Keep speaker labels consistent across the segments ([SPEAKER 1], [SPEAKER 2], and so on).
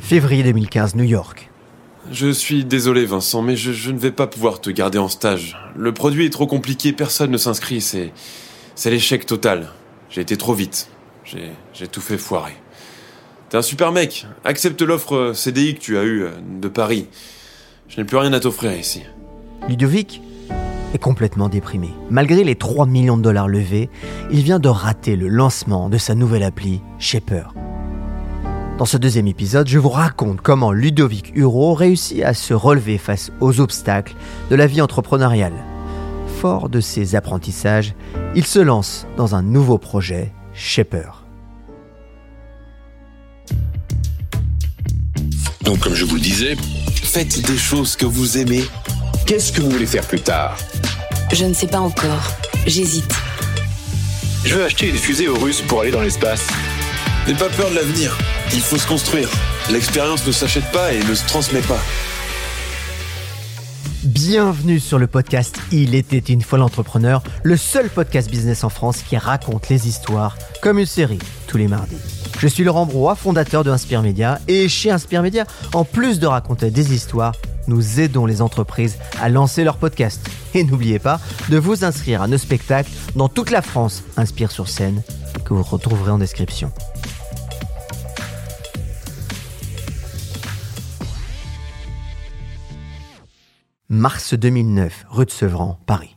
[SPEAKER 1] Février 2015, New York.
[SPEAKER 2] Je suis désolé Vincent, mais je ne vais pas pouvoir te garder en stage. Le produit est trop compliqué, personne ne s'inscrit, c'est l'échec total. J'ai été trop vite, j'ai tout fait foirer. T'es un super mec, accepte l'offre CDI que tu as eue de Paris. Je n'ai plus rien à t'offrir ici.
[SPEAKER 1] Ludovic est complètement déprimé. Malgré les 3 millions de dollars levés, il vient de rater le lancement de sa nouvelle appli Shaper. Dans ce deuxième épisode, je vous raconte comment Ludovic Huro réussit à se relever face aux obstacles de la vie entrepreneuriale. Fort de ses apprentissages, il se lance dans un nouveau projet, Shaper.
[SPEAKER 3] Donc, comme je vous le disais,
[SPEAKER 2] Faites des choses que vous aimez.
[SPEAKER 3] qu'est-ce que vous voulez faire plus tard?
[SPEAKER 4] Je ne sais pas encore. J'hésite.
[SPEAKER 3] Je veux acheter une fusée aux Russes pour aller dans l'espace.
[SPEAKER 2] N'aie pas peur de l'avenir, il faut se construire. L'expérience ne s'achète pas et ne se transmet pas.
[SPEAKER 1] Bienvenue sur le podcast Il était une fois l'entrepreneur, le seul podcast business en France qui raconte les histoires comme une série tous les mardis. Je suis Laurent Broye, fondateur de Inspire Média, et chez Inspire Média, en plus de raconter des histoires, nous aidons les entreprises à lancer leur podcast. Et n'oubliez pas de vous inscrire à nos spectacles dans toute la France, Inspire sur scène, que vous retrouverez en description. Mars 2009, rue de Sevran, Paris.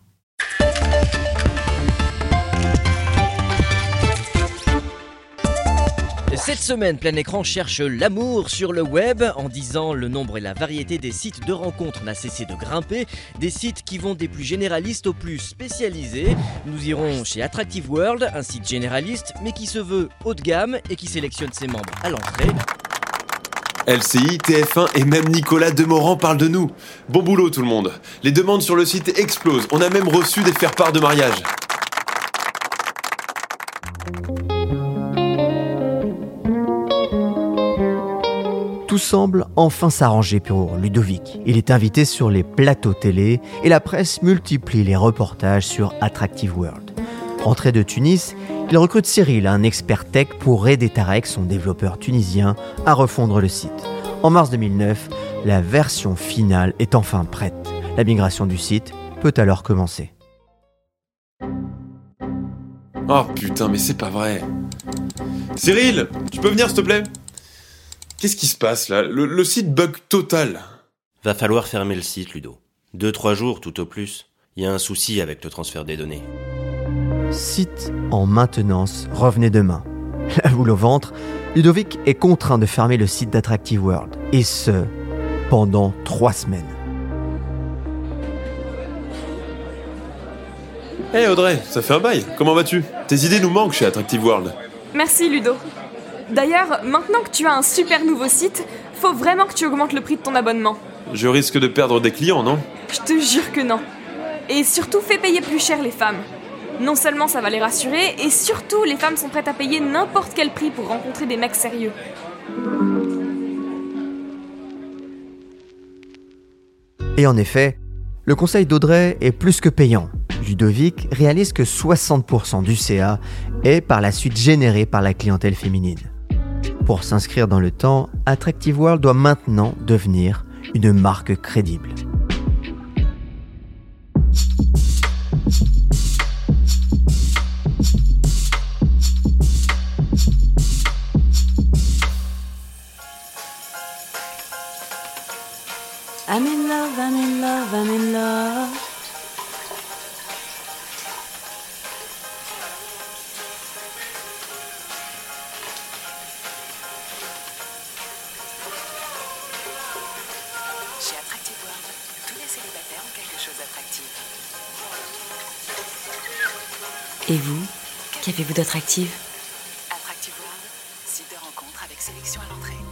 [SPEAKER 5] Cette semaine, Plein Écran cherche l'amour sur le web. En 10 ans, le nombre et la variété des sites de rencontres n'a cessé de grimper. Des sites qui vont des plus généralistes aux plus spécialisés. Nous irons chez Attractive World, un site généraliste, mais qui se veut haut de gamme et qui sélectionne ses membres à l'entrée.
[SPEAKER 2] LCI, TF1 et même Nicolas Demorand parlent de nous. Bon boulot tout le monde. Les demandes sur le site explosent. On a même reçu des faire-part de mariage.
[SPEAKER 1] Tout semble enfin s'arranger pour Ludovic. Il est invité sur les plateaux télé et la presse multiplie les reportages sur Attractive World. Rentré de Tunis, il recrute Cyril, un expert tech, pour aider Tarek, son développeur tunisien, à refondre le site. En mars 2009, la version finale est enfin prête. La migration du site peut alors commencer.
[SPEAKER 2] Oh putain, mais c'est pas vrai. Cyril, tu peux venir s'il te plaît? Qu'est-ce qui se passe là? Le site bug total.
[SPEAKER 6] Va falloir fermer le site, Ludo. 2-3 jours tout au plus. Il y a un souci avec le transfert des données.
[SPEAKER 1] Site en maintenance, revenez demain. La boule au ventre, Ludovic est contraint de fermer le site d'Attractive World. Et ce, pendant 3 semaines.
[SPEAKER 2] Hey Audrey, ça fait un bail. Comment vas-tu? Tes idées nous manquent chez Attractive World.
[SPEAKER 7] Merci Ludo. D'ailleurs, maintenant que tu as un super nouveau site, faut vraiment que tu augmentes le prix de ton abonnement.
[SPEAKER 2] Je risque de perdre des clients, non?
[SPEAKER 7] Je te jure que non. Et surtout, fais payer plus cher les femmes. Non seulement ça va les rassurer, et surtout, les femmes sont prêtes à payer n'importe quel prix pour rencontrer des mecs sérieux.
[SPEAKER 1] Et en effet, le conseil d'Audrey est plus que payant. Ludovic réalise que 60% du CA est par la suite généré par la clientèle féminine. Pour s'inscrire dans le temps, Attractive World doit maintenant devenir une marque crédible.
[SPEAKER 4] I'm in love, I'm in love, I'm in love.
[SPEAKER 8] Chez Attractive World, tous les célibataires ont quelque chose d'attractif.
[SPEAKER 4] Et vous, qu'avez-vous d'attractif?
[SPEAKER 8] Attractive World, site de rencontre avec sélection à l'entrée.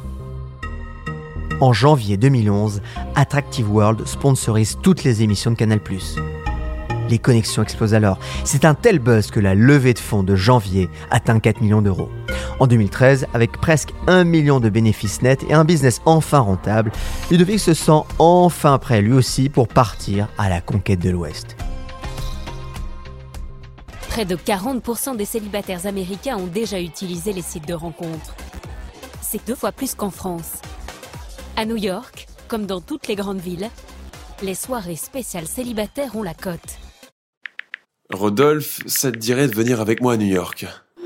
[SPEAKER 1] En janvier 2011, Attractive World sponsorise toutes les émissions de Canal+. Les connexions explosent alors. C'est un tel buzz que la levée de fonds de janvier atteint 4 millions d'euros. En 2013, avec presque 1 million de bénéfices nets et un business enfin rentable, Ludovic se sent enfin prêt lui aussi pour partir à la conquête de l'Ouest.
[SPEAKER 9] Près de 40% des célibataires américains ont déjà utilisé les sites de rencontres. c'est 2 fois plus qu'en France. À New York, comme dans toutes les grandes villes, les soirées spéciales célibataires ont la cote.
[SPEAKER 2] Rodolphe, ça te dirait de venir avec moi à New York?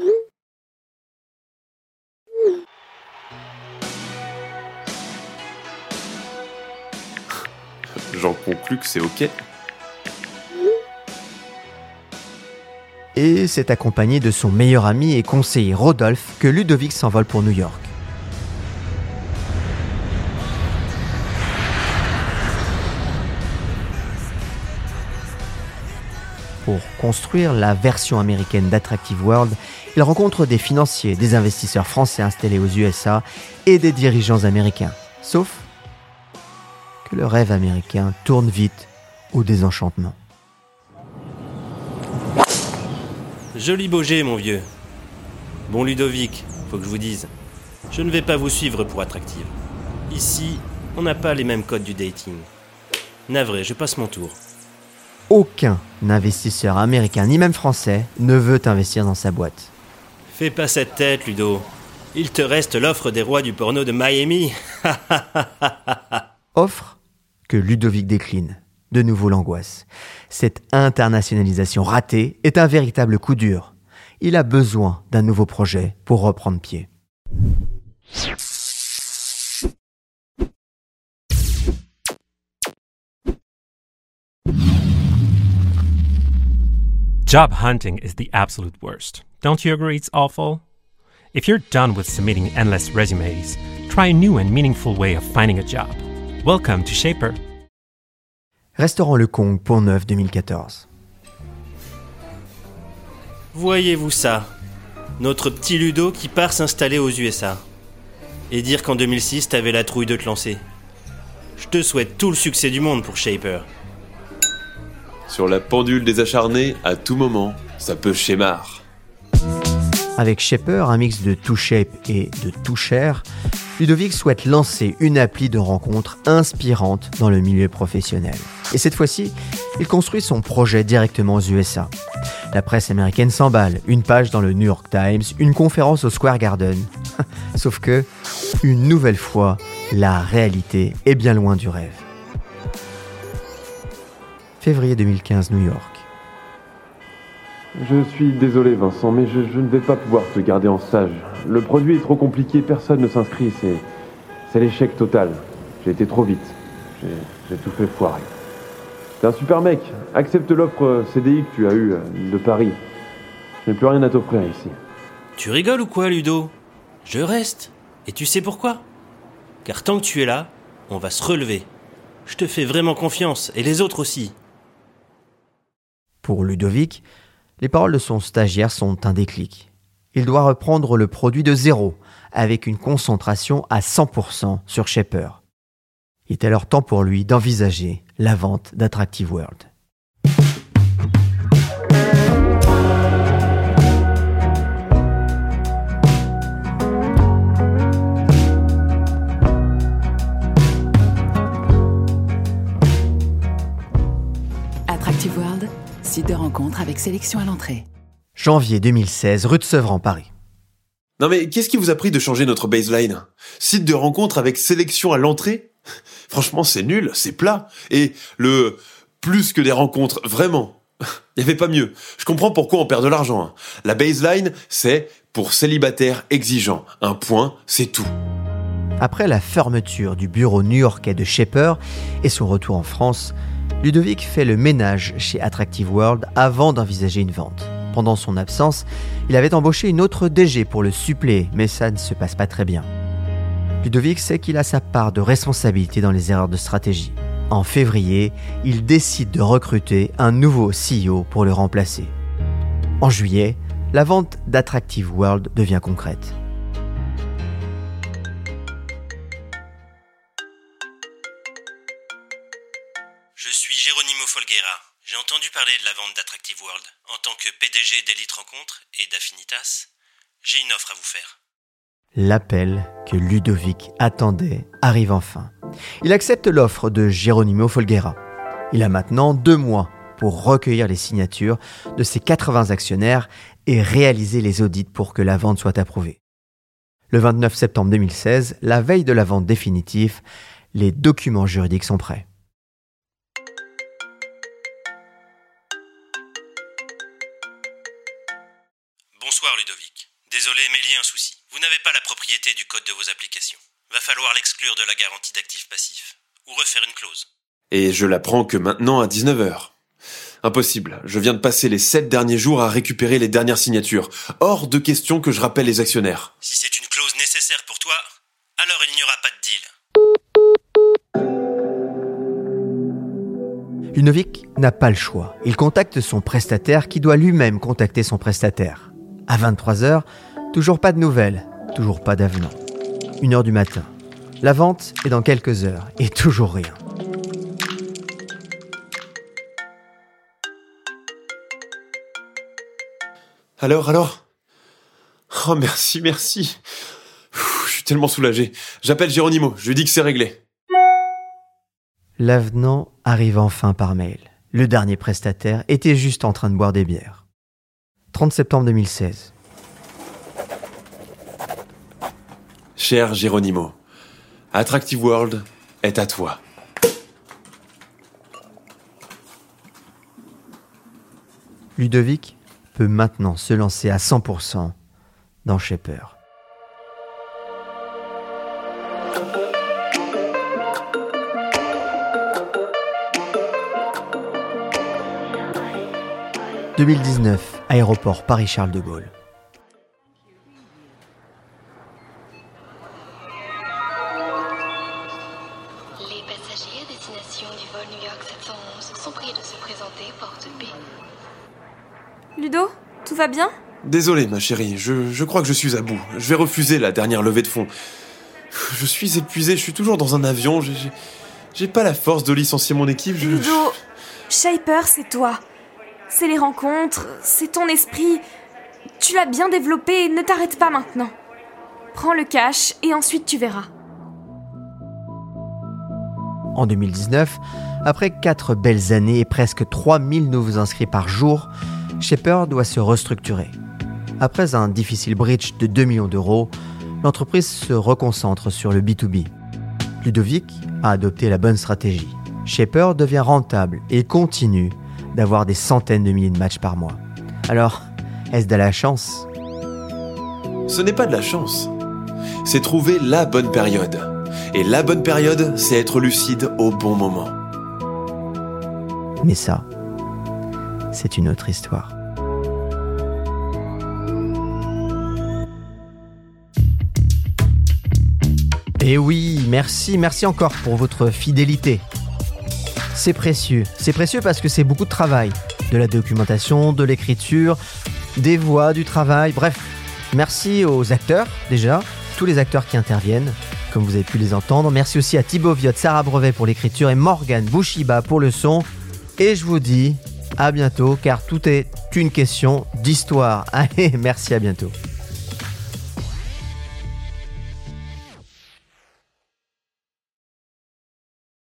[SPEAKER 2] J'en conclus que c'est ok.
[SPEAKER 1] Et c'est accompagné de son meilleur ami et conseiller Rodolphe que Ludovic s'envole pour New York. Pour construire la version américaine d'Attractive World, il rencontre des financiers, des investisseurs français installés aux USA et des dirigeants américains. Sauf que le rêve américain tourne vite au désenchantement.
[SPEAKER 6] Joli Baugé, mon vieux. Bon Ludovic, faut que je vous dise, je ne vais pas vous suivre pour Attractive. Ici, on n'a pas les mêmes codes du dating. Navré, je passe mon tour.
[SPEAKER 1] Aucun investisseur américain, ni même français, ne veut investir dans sa boîte.
[SPEAKER 6] Fais pas cette tête, Ludo. Il te reste l'offre des rois du porno de Miami.
[SPEAKER 1] Offre que Ludovic décline. De nouveau l'angoisse. Cette internationalisation ratée est un véritable coup dur. Il a besoin d'un nouveau projet pour reprendre pied.
[SPEAKER 10] Job hunting is the absolute worst. Don't you agree it's awful? If you're done with submitting endless resumes, try a new and meaningful way of finding a job. Welcome to Shaper.
[SPEAKER 1] Restaurant Le Kong, Pont-Neuf, 2014.
[SPEAKER 6] Voyez-vous ça? Notre petit Ludo qui part s'installer aux USA. Et dire qu'en 2006, t'avais la trouille de te lancer. Je te souhaite tout le succès du monde pour Shaper.
[SPEAKER 2] Sur la pendule des acharnés, à tout moment, ça peut schémar.
[SPEAKER 1] Avec Shaper, un mix de Too Shape et de Too Share, Ludovic souhaite lancer une appli de rencontres inspirante dans le milieu professionnel. Et cette fois-ci, il construit son projet directement aux USA. La presse américaine s'emballe, une page dans le New York Times, une conférence au Square Garden. Sauf que, une nouvelle fois, la réalité est bien loin du rêve. Février 2015, New York.
[SPEAKER 2] Je suis désolé Vincent, mais je ne vais pas pouvoir te garder en stage. Le produit est trop compliqué, personne ne s'inscrit, c'est l'échec total. J'ai été trop vite, j'ai tout fait foirer. T'es un super mec, accepte l'offre CDI que tu as eue de Paris. Je n'ai plus rien à t'offrir ici.
[SPEAKER 6] Tu rigoles ou quoi, Ludo? Je reste. Et tu sais pourquoi? Car tant que tu es là, on va se relever. Je te fais vraiment confiance, et les autres aussi.
[SPEAKER 1] Pour Ludovic, les paroles de son stagiaire sont un déclic. Il doit reprendre le produit de zéro, avec une concentration à 100% sur Shaper. Il est alors temps pour lui d'envisager la vente d'Attractive World.
[SPEAKER 8] Attractive World, site de rencontre avec sélection à l'entrée.
[SPEAKER 1] Janvier 2016, rue de Sevran, Paris.
[SPEAKER 2] Non mais qu'est-ce qui vous a pris de changer notre baseline? Site de rencontre avec sélection à l'entrée? Franchement, c'est nul, c'est plat. Et le plus que des rencontres, vraiment. Il n'y avait pas mieux. Je comprends pourquoi on perd de l'argent. Hein. La baseline, c'est pour célibataires exigeants. Un point, c'est tout.
[SPEAKER 1] Après la fermeture du bureau new-yorkais de Shaper et son retour en France, Ludovic fait le ménage chez Attractive World avant d'envisager une vente. Pendant son absence, il avait embauché une autre DG pour le suppléer, mais ça ne se passe pas très bien. Ludovic sait qu'il a sa part de responsabilité dans les erreurs de stratégie. En février, il décide de recruter un nouveau CEO pour le remplacer. En juillet, la vente d'Attractive World devient concrète.
[SPEAKER 6] Je suis Geronimo Folguera. J'ai entendu parler de la vente d'Attractive World. En tant que PDG d'Elite Rencontres et d'Affinitas, j'ai une offre à vous faire.
[SPEAKER 1] L'appel que Ludovic attendait arrive enfin. Il accepte l'offre de Geronimo Folguera. Il a maintenant 2 mois pour recueillir les signatures de ses 80 actionnaires et réaliser les audits pour que la vente soit approuvée. Le 29 septembre 2016, la veille de la vente définitive, les documents juridiques sont prêts.
[SPEAKER 6] Bonsoir Ludovic. Désolé, mais il y a un souci. Vous n'avez pas la propriété du code de vos applications. Va falloir l'exclure de la garantie d'actifs passifs. Ou refaire une clause.
[SPEAKER 2] Et je l'apprends que maintenant à 19h. Impossible. Je viens de passer les 7 derniers jours à récupérer les dernières signatures. Hors de question que je rappelle les actionnaires.
[SPEAKER 6] Si c'est une clause nécessaire pour toi, alors il n'y aura pas de deal.
[SPEAKER 1] Ludovic n'a pas le choix. Il contacte son prestataire qui doit lui-même contacter son prestataire. À 23h, toujours pas de nouvelles, toujours pas d'avenant. 1h du matin. La vente est dans quelques heures et toujours rien.
[SPEAKER 2] Alors Oh merci. Je suis tellement soulagé. J'appelle Geronimo, je lui dis que c'est réglé.
[SPEAKER 1] L'avenant arrive enfin par mail. Le dernier prestataire était juste en train de boire des bières. 30 septembre 2016.
[SPEAKER 2] Cher Geronimo, Attractive World est à toi.
[SPEAKER 1] Ludovic peut maintenant se lancer à 100% dans Shaper. « 2019, aéroport Paris-Charles de Gaulle.
[SPEAKER 11] Les passagers à destination du vol New York 711 sont priés de se présenter porte B.
[SPEAKER 7] Ludo, tout va bien ?
[SPEAKER 2] Désolé ma chérie, je crois que je suis à bout. Je vais refuser la dernière levée de fonds. Je suis épuisé, je suis toujours dans un avion. J'ai pas la force de licencier mon équipe.
[SPEAKER 7] Ludo, Shaper, c'est toi. C'est les rencontres, c'est ton esprit. Tu l'as bien développé, ne t'arrête pas maintenant. Prends le cash et ensuite tu verras.
[SPEAKER 1] En 2019, après 4 belles années et presque 3000 nouveaux inscrits par jour, Shaper doit se restructurer. Après un difficile bridge de 2 millions d'euros, l'entreprise se reconcentre sur le B2B. Ludovic a adopté la bonne stratégie. Shaper devient rentable et continue d'avoir des centaines de milliers de matchs par mois. Alors, est-ce de la chance ?
[SPEAKER 2] Ce n'est pas de la chance. C'est trouver la bonne période. Et la bonne période, c'est être lucide au bon moment.
[SPEAKER 1] Mais ça, c'est une autre histoire. Et oui, merci encore pour votre fidélité. C'est précieux parce que c'est beaucoup de travail. De la documentation, de l'écriture, des voix, du travail, bref. Merci aux acteurs, déjà, tous les acteurs qui interviennent, comme vous avez pu les entendre. Merci aussi à Thibaut Viotte, Sarah Brevet pour l'écriture et Morgane Bouchiba pour le son. Et je vous dis à bientôt, car tout est une question d'histoire. Allez, merci, à bientôt.